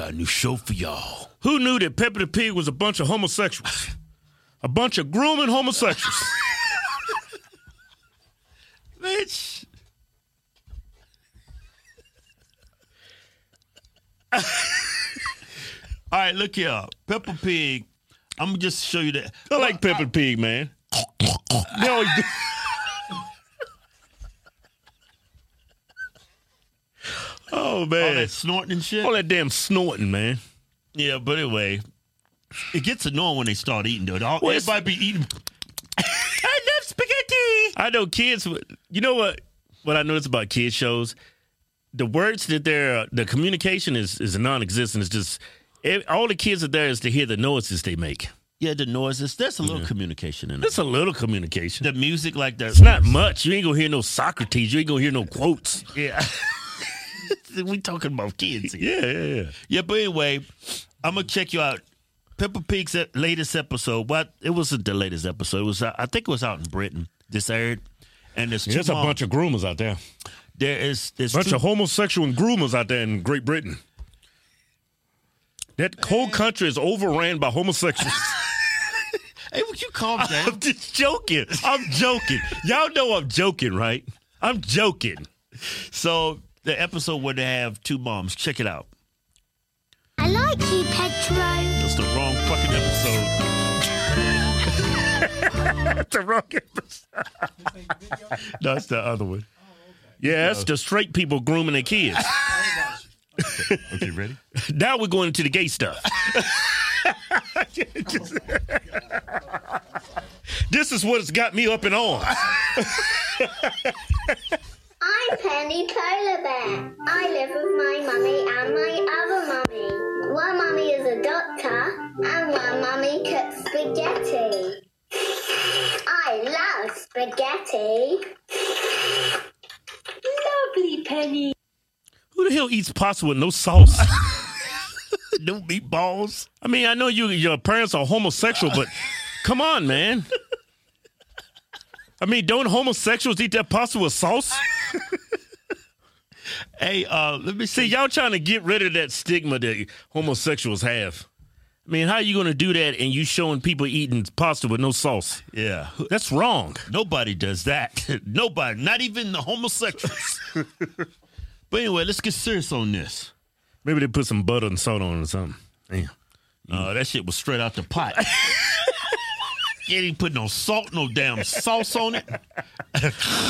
got a new show for y'all. Who knew that Peppa the Pig was a bunch of homosexuals? A bunch of grooming homosexuals. Bitch. All right, look here. Peppa Pig. I'm going to just show you that. I like Peppa Pig, man. No, oh, man. All that snorting and shit. All that damn snorting, man. Yeah, but anyway, it gets annoying when they start eating, though. Everybody be eating. I love spaghetti. I know kids. You know what? What I notice about kids shows, the words that the communication is non-existent. It's just all the kids are there is to hear the noises they make. Yeah, the noises. There's a little communication in it. There's a little communication. The music, like that. It's not much. You ain't gonna hear no Socrates. You ain't gonna hear no quotes. Yeah. We talking about kids here. Yeah. Yeah, but anyway, I'm gonna check you out. Peppa Pig's latest episode. What? It wasn't the latest episode. It was. I think it was out in Britain. This aired, and there's a bunch of groomers out there. There's a bunch of homosexual groomers out there in Great Britain. That whole country is overran by homosexuals. Hey, would you calm down? I'm just joking. Y'all know I'm joking, right? I'm joking. So the episode where they have two moms. Check it out. I like you, Pedro. That's the wrong fucking episode. That's the wrong episode. No, that's the other one. Yeah, that's the straight people grooming their kids. Okay, ready? Now we're going into the gay stuff. This is what's got me up and on. I'm Penny Polar Bear. I live with my mummy and my other mummy. One mummy is a doctor and one mummy cooks spaghetti. I love spaghetti. Lovely, Penny. Who the hell eats pasta with no sauce? No meatballs. I mean, I know your parents are homosexual, but come on, man. I mean, don't homosexuals eat that pasta with sauce? Hey, let me see. Y'all trying to get rid of that stigma that homosexuals have. I mean, how are you going to do that and you showing people eating pasta with no sauce? Yeah. That's wrong. Nobody does that. Nobody. Not even the homosexuals. But anyway, let's get serious on this. Maybe they put some butter and salt on it or something. Damn. That shit was straight out the pot. You ain't put no salt, no damn sauce on it. I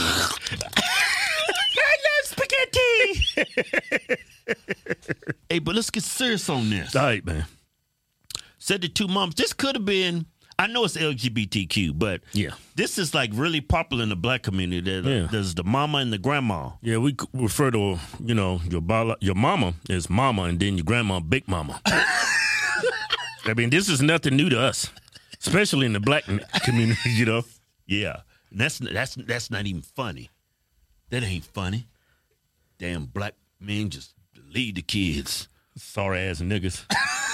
love spaghetti. Hey, but let's get serious on this. All right, man. Said the two moms. This could have been, I know it's LGBTQ, but yeah, this is like really popular in the black community. There's the mama and the grandma. Yeah, we refer to, your mama as mama and then your grandma, big mama. I mean, this is nothing new to us, especially in the black community, Yeah, and that's not even funny. That ain't funny. Damn black men just lead the kids. Sorry ass niggas.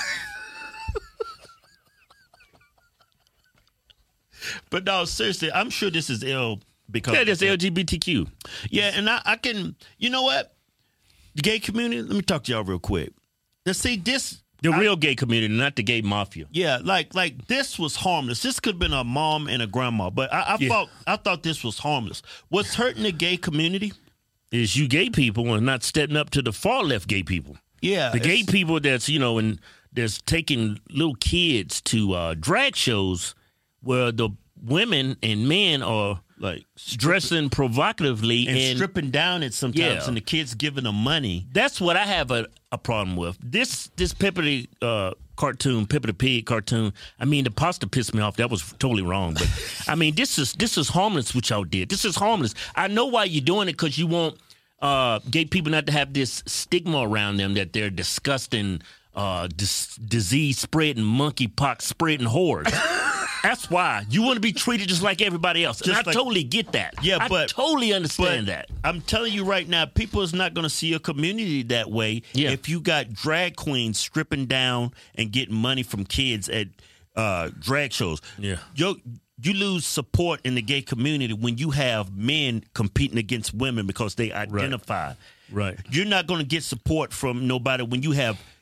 But no, seriously, I'm sure this is ill because it's LGBTQ. Yeah, and I can, you know what? The gay community, let me talk to y'all real quick. Now, see, the real gay community, not the gay mafia. Yeah, like this was harmless. This could have been a mom and a grandma, but I thought this was harmless. What's hurting the gay community is you gay people are not stepping up to the far left gay people. Yeah, the gay people that's taking little kids to drag shows where the women and men are like dressing provocatively and stripping down it sometimes, and the kids giving them money. That's what I have a problem with. This Peppa the Peppa the Pig cartoon. I mean, the pasta pissed me off. That was totally wrong. But I mean, this is harmless. What y'all did. This is harmless. I know why you're doing it, because you want gay people not to have this stigma around them that they're disgusting, disease spreading, monkeypox spreading whores. That's why. You want to be treated just like everybody else. And I totally get that. Yeah, I totally understand that. I'm telling you right now, people is not going to see a community that way if you got drag queens stripping down and getting money from kids at drag shows. Yeah. You lose support in the gay community when you have men competing against women because they identify. Right. You're not going to get support from nobody when you have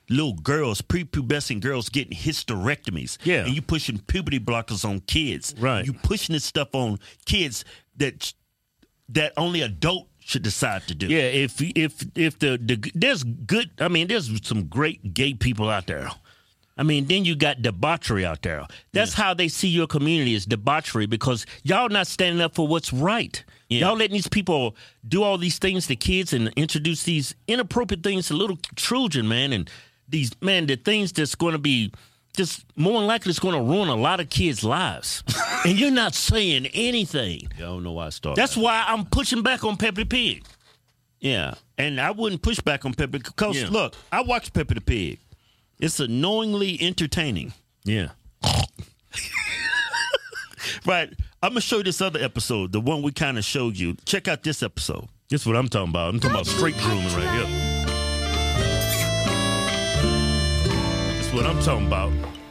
little girls, prepubescent girls getting hysterectomies. Yeah. And you pushing puberty blockers on kids. Right. You pushing this stuff on kids that only adult should decide to do. Yeah, if the there's good, I mean, there's some great gay people out there. I mean, then you got debauchery out there. That's how they see your community, is debauchery, because y'all not standing up for what's right. Yeah. Y'all letting these people do all these things to kids and introduce these inappropriate things to little children, man. And the things that's going to be just more than likely it's going to ruin a lot of kids' lives. And you're not saying anything. I don't know why I started. That's why I'm pushing back on Peppa the Pig. Yeah, and I wouldn't push back on Peppa because, look, I watched Peppa the Pig. It's annoyingly entertaining. Yeah. Right. I'm going to show you this other episode, the one we kind of showed you. Check out this episode. This is what I'm talking about. I'm talking about straight drooling right here. That's what I'm talking about.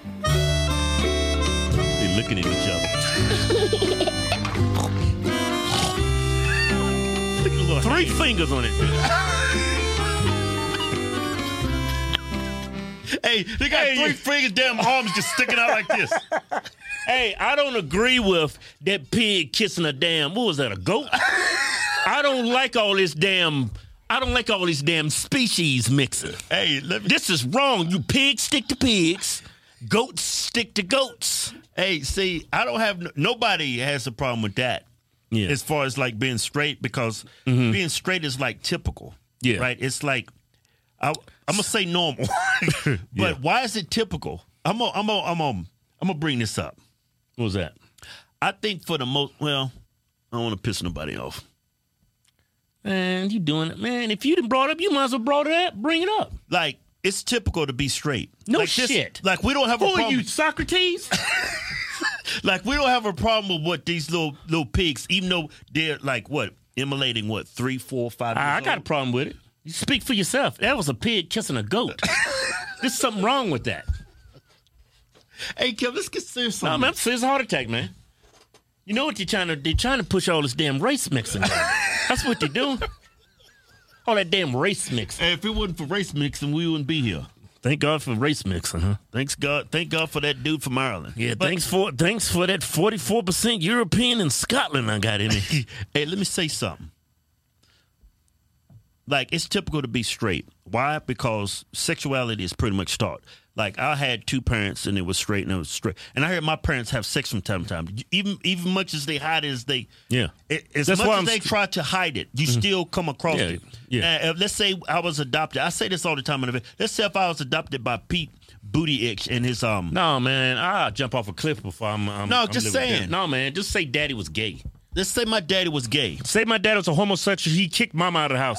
They're looking at each other. Look at 3 fingers on it. Hey, they got 3 fingers, damn arms just sticking out like this. Hey, I don't agree with that pig kissing a damn, what was that, a goat? I don't like all this damn species mixing. Hey, this is wrong. You pigs stick to pigs, goats stick to goats. Hey, see, I don't have, nobody has a problem with that. Yeah. As far as like being straight, because being straight is like typical. Yeah. Right? It's like, I'm gonna say normal, but why is it typical? I'm gonna bring this up. What was that? I think for the most, well, I don't want to piss nobody off. Man, you doing it, man? If you didn't brought it up, you might as well bring it up. Like, it's typical to be straight. No like shit. Like, we don't have a problem. Who are you, Socrates? Like, we don't have a problem with what these little pigs, even though they're like immolating 3, 4, 5 years I old. got a problem with it. You speak for yourself. That was a pig kissing a goat. There's something wrong with that. Hey, Kev, let's get serious. No, man, it's a heart attack, man. You know what they're trying to push all this damn race mixing. That's what they're doing. All that damn race mixing. Hey, if it wasn't for race mixing, we wouldn't be here. Thank God for race mixing, huh? Thank God for that dude from Ireland. Yeah, thanks for that 44% European and Scotland I got in it. Hey, let me say something. Like, it's typical to be straight. Why? Because sexuality is pretty much taught. Like, I had 2 parents, and it was straight, and it was straight. And I heard my parents have sex from time to time. Even much as they hide it, as they... Yeah. As much as they try to hide it, you still come across it. Yeah. Now, let's say I was adopted. I say this all the time. Let's say if I was adopted by Pete Buttigieg and his... No, man. I'll jump off a cliff before I'm just saying. No, man. Just say daddy was gay. Let's say my daddy was gay. Say my dad was a homosexual. He kicked mama out of the house.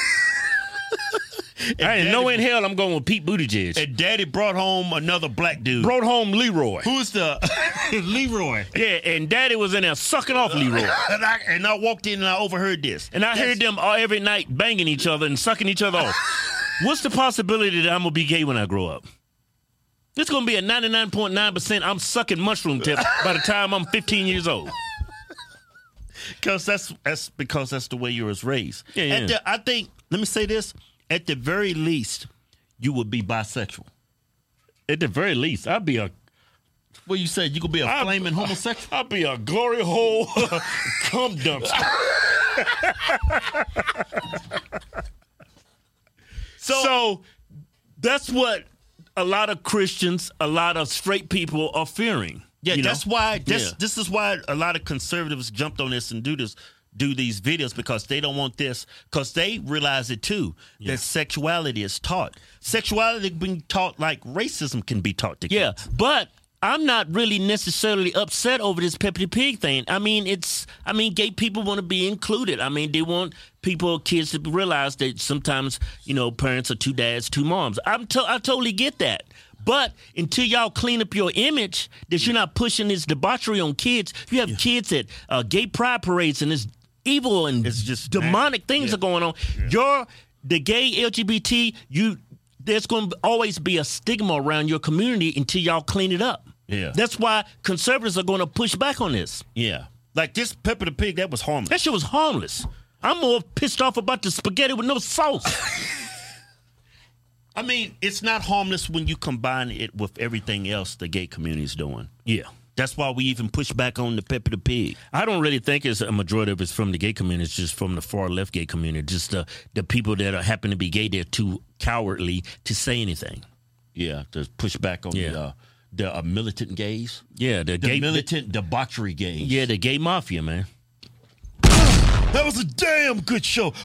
I ain't no in hell I'm going with Pete Buttigieg. And daddy brought home another black dude. Brought home Leroy. Who's the... Leroy. Yeah, and daddy was in there sucking off Leroy. and I walked in and I overheard this. And I heard them every night banging each other and sucking each other off. What's the possibility that I'm going to be gay when I grow up? It's going to be a 99.9% I'm sucking mushroom tips by the time I'm 15 years old. Because that's because that's the way you was raised. Yeah. I think, let me say this, at the very least, you would be bisexual. At the very least, I'd be a... Well, you said you could be a flaming homosexual? I'd be a glory hole cum dumpster. So that's what a lot of Christians, a lot of straight people are fearing. Yeah, that's why. This is why a lot of conservatives jumped on this and do these videos, because they don't want this, because they realize it too, that sexuality is taught. Sexuality being taught like racism can be taught to kids. Yeah, but I'm not really necessarily upset over this Peppa the Pig thing. I mean, gay people want to be included. I mean, they want kids to realize that sometimes, parents are 2 dads, 2 moms. I totally get that. But until y'all clean up your image, that you're not pushing this debauchery on kids, you have kids at gay pride parades and this evil and it's just demonic things are going on. Yeah. The gay LGBT, there's going to always be a stigma around your community until y'all clean it up. Yeah. That's why conservatives are going to push back on this. Yeah. Like this Peppa the Pig, that was harmless. That shit was harmless. I'm more pissed off about the spaghetti with no sauce. I mean, it's not harmless when you combine it with everything else the gay community is doing. Yeah. That's why we even push back on the Peppa the Pig. I don't really think it's a majority of it's from the gay community. It's just from the far left gay community. Just the people that happen to be gay, they're too cowardly to say anything. Yeah, to push back on the militant gays. Yeah, the gay militant debauchery gays. Yeah, the gay mafia, man. That was a damn good show.